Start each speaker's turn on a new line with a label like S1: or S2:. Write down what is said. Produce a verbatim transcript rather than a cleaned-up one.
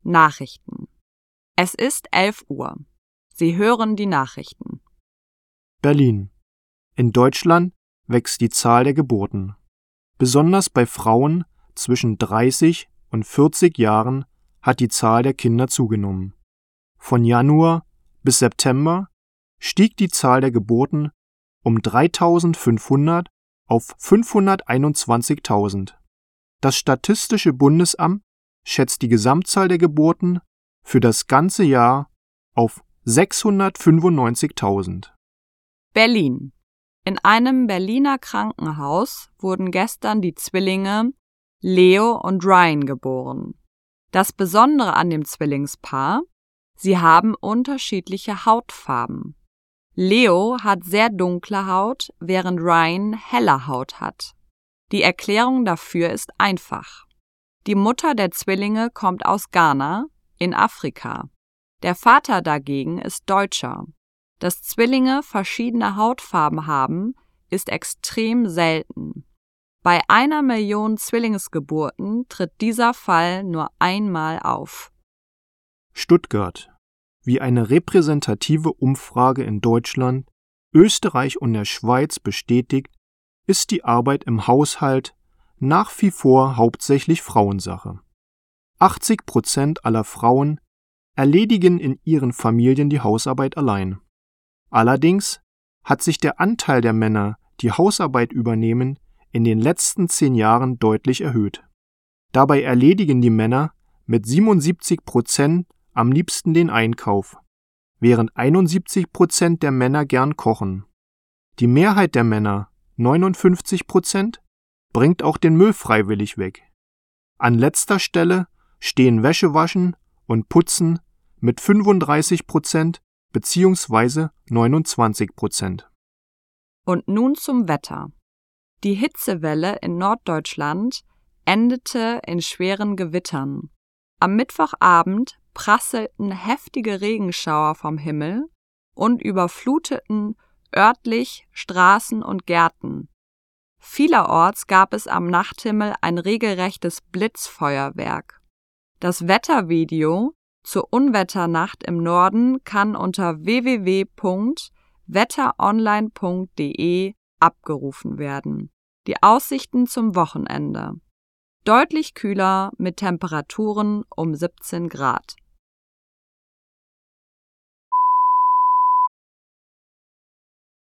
S1: Nachrichten. Es ist elf Uhr. Sie hören die Nachrichten.
S2: Berlin. In Deutschland wächst die Zahl der Geburten. Besonders bei Frauen zwischen dreißig und vierzig Jahren hat die Zahl der Kinder zugenommen. Von Januar bis September stieg die Zahl der Geburten um dreitausendfünfhundert auf fünfhunderteinundzwanzigtausend. Das Statistische Bundesamt schätzt die Gesamtzahl der Geburten für das ganze Jahr auf sechshundertfünfundneunzigtausend.
S1: Berlin. In einem Berliner Krankenhaus wurden gestern die Zwillinge Leo und Ryan geboren. Das Besondere an dem Zwillingspaar: Sie haben unterschiedliche Hautfarben. Leo hat sehr dunkle Haut, während Ryan helle Haut hat. Die Erklärung dafür ist einfach. Die Mutter der Zwillinge kommt aus Ghana in Afrika. Der Vater dagegen ist Deutscher. Dass Zwillinge verschiedene Hautfarben haben, ist extrem selten. Bei einer Million Zwillingsgeburten tritt dieser Fall nur einmal auf.
S2: Stuttgart. Wie eine repräsentative Umfrage in Deutschland, Österreich und der Schweiz bestätigt, ist die Arbeit im Haushalt nach wie vor hauptsächlich Frauensache. achtzig Prozent aller Frauen erledigen in ihren Familien die Hausarbeit allein. Allerdings hat sich der Anteil der Männer, die Hausarbeit übernehmen, in den letzten zehn Jahren deutlich erhöht. Dabei erledigen die Männer mit siebenundsiebzig Prozent am liebsten den Einkauf, während einundsiebzig Prozent der Männer gern kochen. Die Mehrheit der Männer, neunundfünfzig Prozent, bringt auch den Müll freiwillig weg. An letzter Stelle stehen Wäschewaschen und Putzen mit fünfunddreißig Prozent bzw. neunundzwanzig Prozent.
S1: Und nun zum Wetter. Die Hitzewelle in Norddeutschland endete in schweren Gewittern. Am Mittwochabend prasselten heftige Regenschauer vom Himmel und überfluteten örtlich Straßen und Gärten. Vielerorts gab es am Nachthimmel ein regelrechtes Blitzfeuerwerk. Das Wettervideo zur Unwetternacht im Norden kann unter w w w punkt wetteronline punkt d e abgerufen werden. Die Aussichten zum Wochenende: Deutlich kühler mit Temperaturen um siebzehn Grad.